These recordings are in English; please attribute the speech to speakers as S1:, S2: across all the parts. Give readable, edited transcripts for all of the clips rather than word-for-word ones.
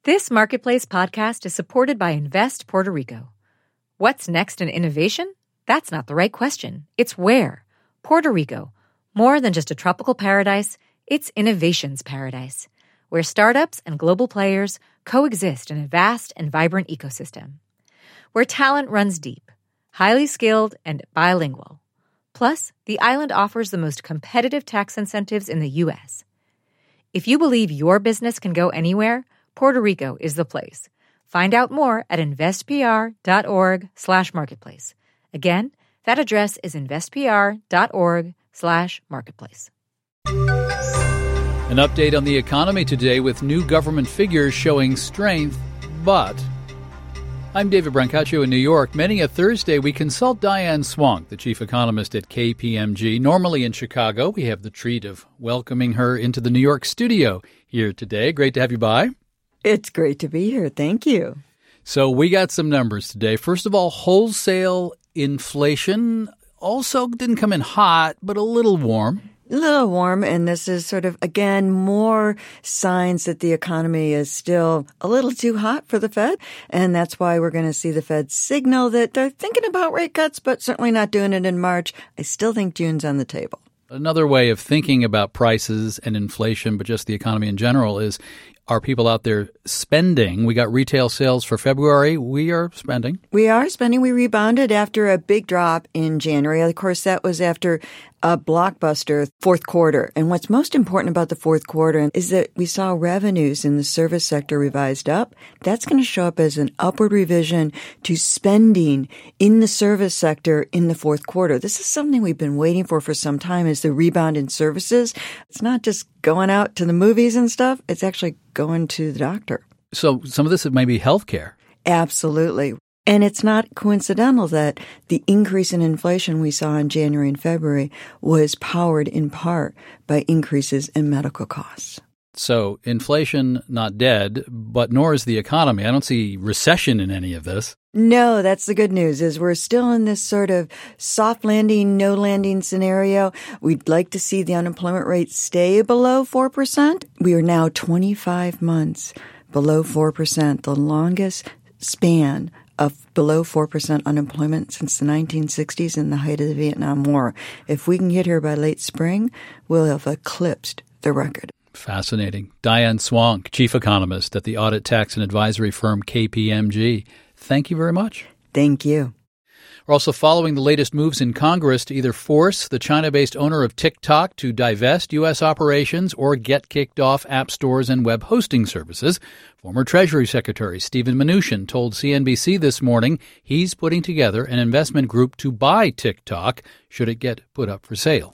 S1: This Marketplace podcast is supported by Invest Puerto Rico. What's next in innovation? That's not the right question. It's where. Puerto Rico. More than just a tropical paradise, it's innovation's paradise, where startups and global players coexist in a vast and vibrant ecosystem. Where talent runs deep, highly skilled, and bilingual. Plus, the island offers the most competitive tax incentives in the U.S. If you believe your business can go anywhere, Puerto Rico is the place. Find out more at investpr.org/marketplace. Again, that address is investpr.org/marketplace.
S2: An update on the economy today with new government figures showing strength, but... I'm David Brancaccio in New York. Many a Thursday, we consult Diane Swonk, the chief economist at KPMG. Normally in Chicago, we have the treat of welcoming her into the New York studio here today. Great to have you by.
S3: It's great to be here. Thank you.
S2: So we got some numbers today. First of all, wholesale inflation also didn't come in hot, but a little warm.
S3: A little warm, and this is sort of, again, more signs that the economy is still a little too hot for the Fed, and that's why we're going to see the Fed signal that they're thinking about rate cuts, but certainly not doing it in March. I still think June's on the table.
S2: Another way of thinking about prices and inflation, but just the economy in general, is are people out there spending? We got retail sales for February. We are spending.
S3: We are spending. We rebounded after a big drop in January. Of course, that was after a blockbuster fourth quarter. And what's most important about the fourth quarter is that we saw revenues in the service sector revised up. That's going to show up as an upward revision to spending in the service sector in the fourth quarter. This is something we've been waiting for some time, is the rebound in services. It's not just going out to the movies and stuff. It's actually going to the doctor.
S2: So some of this may be healthcare.
S3: Absolutely. And it's not coincidental that the increase in inflation we saw in January and February was powered in part by increases in medical costs.
S2: So inflation not dead, but nor is the economy. I don't see recession in any of this.
S3: No, that's the good news, is we're still in this sort of soft landing, no landing scenario. We'd like to see the unemployment rate stay below 4%. We are now 25 months below 4%, the longest span of below 4% unemployment since the 1960s and the height of the Vietnam War. If we can get here by late spring, we'll have eclipsed the record.
S2: Fascinating. Diane Swonk, chief economist at the audit, tax, and advisory firm KPMG. Thank you very much.
S3: Thank you.
S2: We're also following the latest moves in Congress to either force the China-based owner of TikTok to divest U.S. operations or get kicked off app stores and web hosting services. Former Treasury Secretary Steven Mnuchin told CNBC this morning he's putting together an investment group to buy TikTok should it get put up for sale.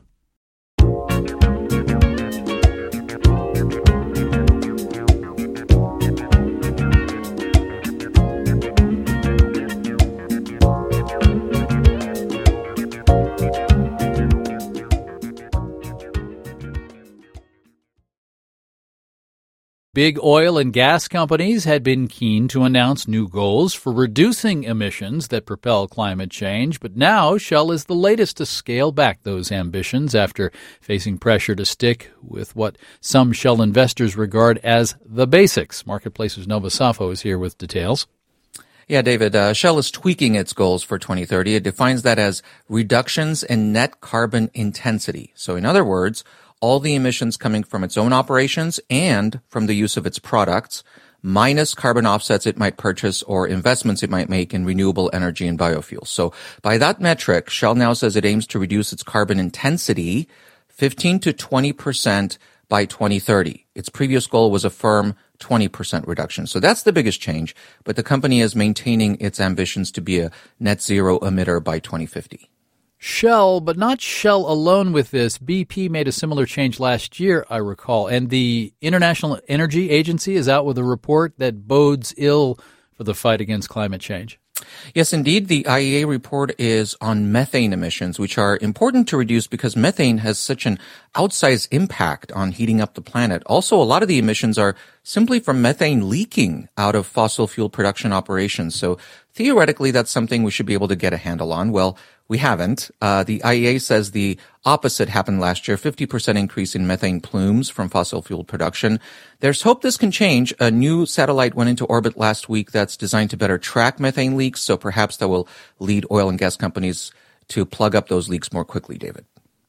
S2: Big oil and gas companies had been keen to announce new goals for reducing emissions that propel climate change, but now Shell is the latest to scale back those ambitions after facing pressure to stick with what some Shell investors regard as the basics. Marketplace's Nova Safo is here with details.
S4: Yeah, David, Shell is tweaking its goals for 2030. It defines that as reductions in net carbon intensity. So in other words, all the emissions coming from its own operations and from the use of its products, minus carbon offsets it might purchase or investments it might make in renewable energy and biofuels. So by that metric, Shell now says it aims to reduce its carbon intensity 15 to 20% by 2030. Its previous goal was a firm 20% reduction. So that's the biggest change, but the company is maintaining its ambitions to be a net zero emitter by 2050.
S2: Shell, but not Shell alone with this. BP made a similar change last year, I recall. And the International Energy Agency is out with a report that bodes ill for the fight against climate change.
S4: Yes, indeed. The IEA report is on methane emissions, which are important to reduce because methane has such an outsized impact on heating up the planet. Also, a lot of the emissions are simply from methane leaking out of fossil fuel production operations. So theoretically, that's something we should be able to get a handle on. Well, we haven't. The IEA says the opposite happened last year, 50% increase in methane plumes from fossil fuel production. There's hope this can change. A new satellite went into orbit last week that's designed to better track methane leaks, so perhaps that will lead oil and gas companies to plug up those leaks more quickly, David.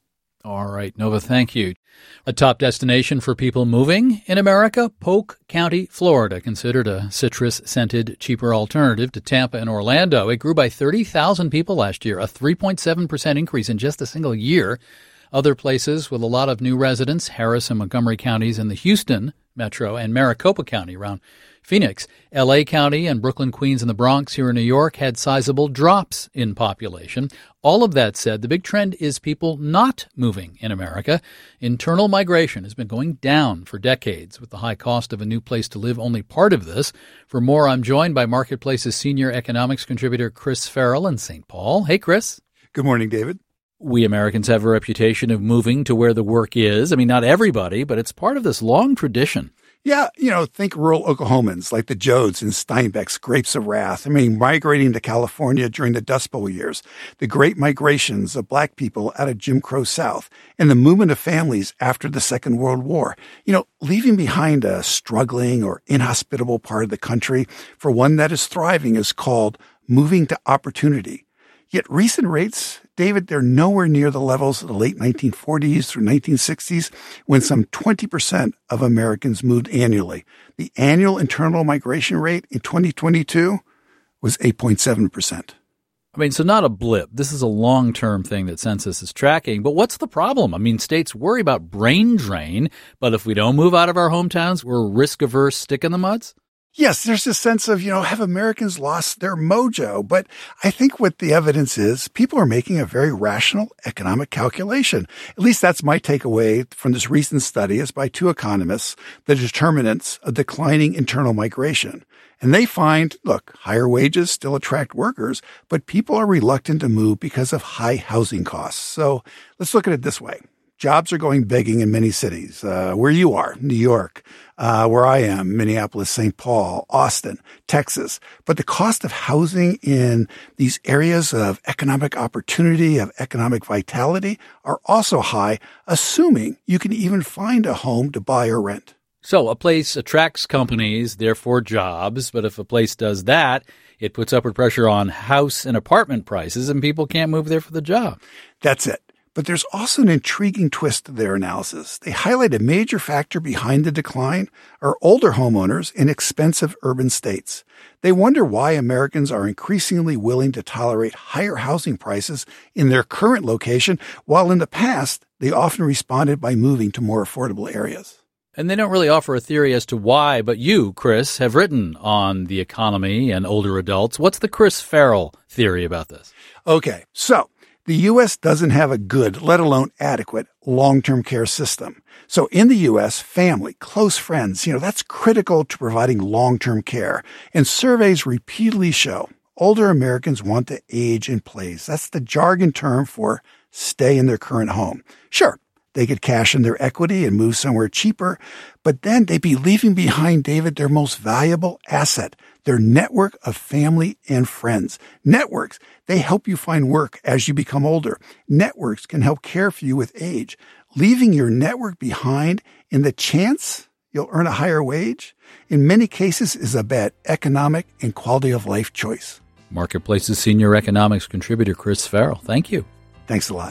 S2: All right, Nova, thank you. A top destination for people moving in America, Polk County, Florida, considered a citrus-scented, cheaper alternative to Tampa and Orlando. It grew by 30,000 people last year, a 3.7% increase in just a single year. Other places with a lot of new residents, Harris and Montgomery counties in the Houston metro and Maricopa County around Phoenix. L.A. County and Brooklyn, Queens, and the Bronx here in New York had sizable drops in population. All of that said, the big trend is people not moving in America. Internal migration has been going down for decades, with the high cost of a new place to live only part of this. For more, I'm joined by Marketplace's senior economics contributor Chris Farrell in St. Paul. Hey, Chris.
S5: Good morning, David.
S2: We Americans have a reputation of moving to where the work is. I mean, not everybody, but it's part of this long tradition.
S5: Yeah, think rural Oklahomans like the Jodes and Steinbeck's Grapes of Wrath. I mean, migrating to California during the Dust Bowl years, the great migrations of black people out of Jim Crow South, and the movement of families after the Second World War. Leaving behind a struggling or inhospitable part of the country for one that is thriving is called moving to opportunity. Yet recent rates, David, they're nowhere near the levels of the late 1940s through 1960s when some 20% of Americans moved annually. The annual internal migration rate in 2022 was 8.7%.
S2: I mean, so not a blip. This is a long-term thing that Census is tracking. But what's the problem? I mean, states worry about brain drain, but if we don't move out of our hometowns, we're risk-averse stick in the muds?
S5: Yes, there's this sense of, have Americans lost their mojo? But I think what the evidence is, people are making a very rational economic calculation. At least that's my takeaway from this recent study is by two economists, the determinants of declining internal migration. And they find, look, higher wages still attract workers, but people are reluctant to move because of high housing costs. So let's look at it this way. Jobs are going begging in many cities, where you are, New York, where I am, Minneapolis, St. Paul, Austin, Texas. But the cost of housing in these areas of economic opportunity, of economic vitality, are also high, assuming you can even find a home to buy or rent.
S2: So a place attracts companies, therefore jobs. But if a place does that, it puts upward pressure on house and apartment prices, and people can't move there for the job.
S5: That's it. But there's also an intriguing twist to their analysis. They highlight a major factor behind the decline are older homeowners in expensive urban states. They wonder why Americans are increasingly willing to tolerate higher housing prices in their current location, while in the past, they often responded by moving to more affordable areas.
S2: And they don't really offer a theory as to why, but you, Chris, have written on the economy and older adults. What's the Chris Farrell theory about this?
S5: Okay, so the U.S. doesn't have a good, let alone adequate, long-term care system. So in the U.S., family, close friends, that's critical to providing long-term care. And surveys repeatedly show older Americans want to age in place. That's the jargon term for stay in their current home. Sure, they could cash in their equity and move somewhere cheaper, but then they'd be leaving behind, David, their most valuable asset, their network of family and friends. Networks, they help you find work as you become older. Networks can help care for you with age. Leaving your network behind in the chance you'll earn a higher wage, in many cases, is a bad economic and quality of life choice.
S2: Marketplace's senior economics contributor, Chris Farrell. Thank you.
S5: Thanks a lot.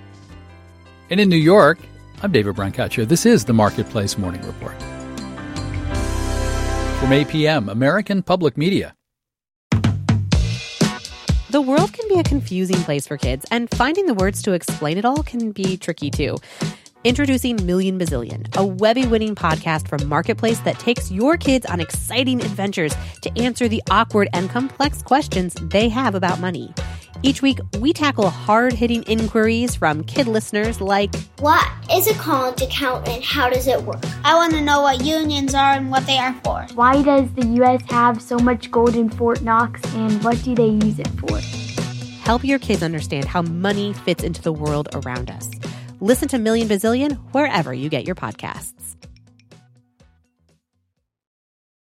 S2: And in New York, I'm David Brancaccio. This is the Marketplace Morning Report. From APM, American Public Media.
S6: The world can be a confusing place for kids, and finding the words to explain it all can be tricky too. Introducing Million Bazillion, a Webby-winning podcast from Marketplace that takes your kids on exciting adventures to answer the awkward and complex questions they have about money. Each week, we tackle hard-hitting inquiries from kid listeners like,
S7: what is a college account and how does it work? I want to know what unions are and what they are for.
S8: Why does the U.S. have so much gold in Fort Knox, and what do they use it for?
S6: Help your kids understand how money fits into the world around us. Listen to Million Bazillion wherever you get your podcasts.